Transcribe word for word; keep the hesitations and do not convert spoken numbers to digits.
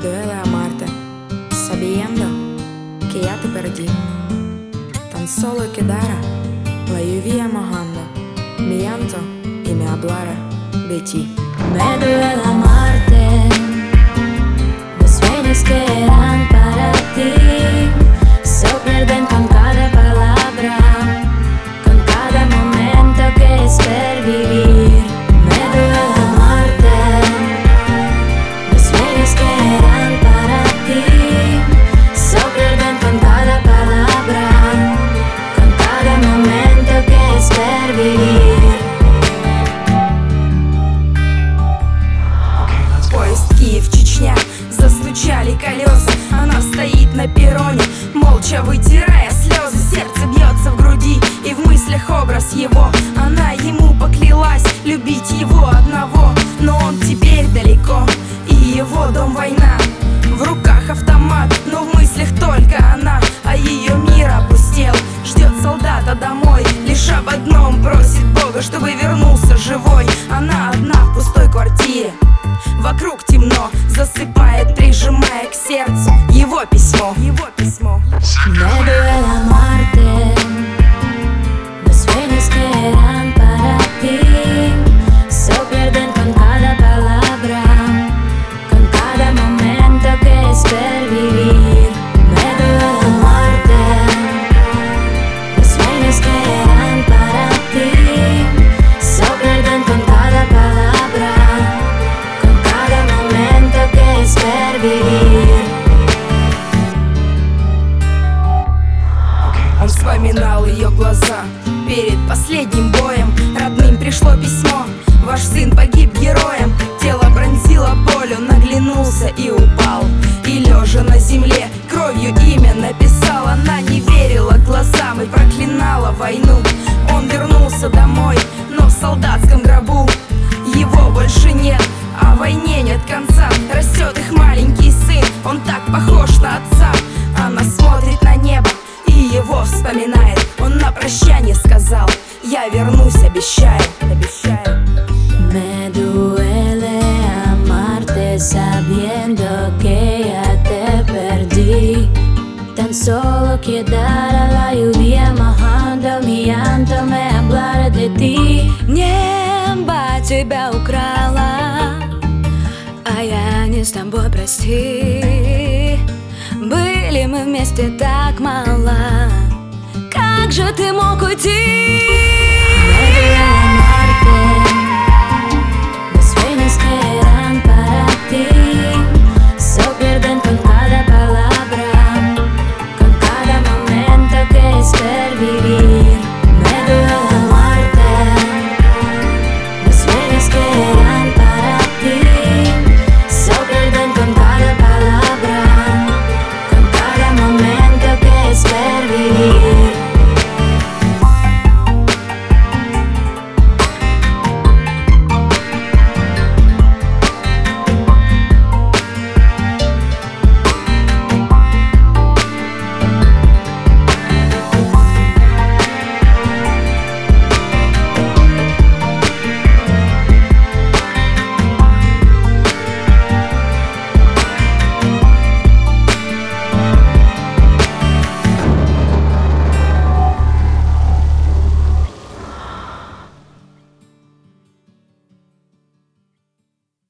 duele amarte, sabiendo que ya te perdí. Tan solo quedara la lluvia mojando mi llanto y me hablara de ti. Me duele amarte, los sueños que eran para ti se pierden con cada palabra, con cada momento que es ver vivir. Me duele amarte, los sueños que eran para ti se pierden con cada palabra, con cada momento que es ver vivir. Киев, Чечня, застучали колеса. Она стоит на перроне, молча вытирая слезы. Сердце бьется в груди, и в мыслях образ его. Она ему поклялась любить его одного, но он теперь далеко, и его дом война. В руках автомат, но в мыслях только она, а ее мир опустел. Ждет солдата домой, лишь об одном просит Бога, чтобы вернулся живой. Она одна в пустой квартире, вокруг темно, засыпает, прижимая к сердцу его письмо, его письмо. Me duele amarte, los sueños que eran para ti se pierden con cada palabra, con cada momento que es ver vivir. Me duele amarte, los sueños que eran para ti se pierden con cada palabra, con cada momento que es ver vivir. Он вспоминал ее глаза перед последним боем. Родным пришло письмо: ваш сын погиб героем. Тело пронзило болью, наглянулся и упал. И лежа на земле, кровью имя написал. Она не верила глазам и проклинала войну. Он вернулся домой, но в солдатском гробу. Его больше нет, а войне нет конца. Растет их маленький сын, он так похож на отца. Она смотрит на небо и его вспоминает. Он на прощание сказал: я вернусь, обещаю, обещаю. Me duele amarte sabiendo que ya te perdí. Tan solo quedara la lluvia mojando mi llanto, me hablara de ti. Небо тебя украла, а я не с тобой, прости. Были мы вместе так мало, как же ты мог уйти?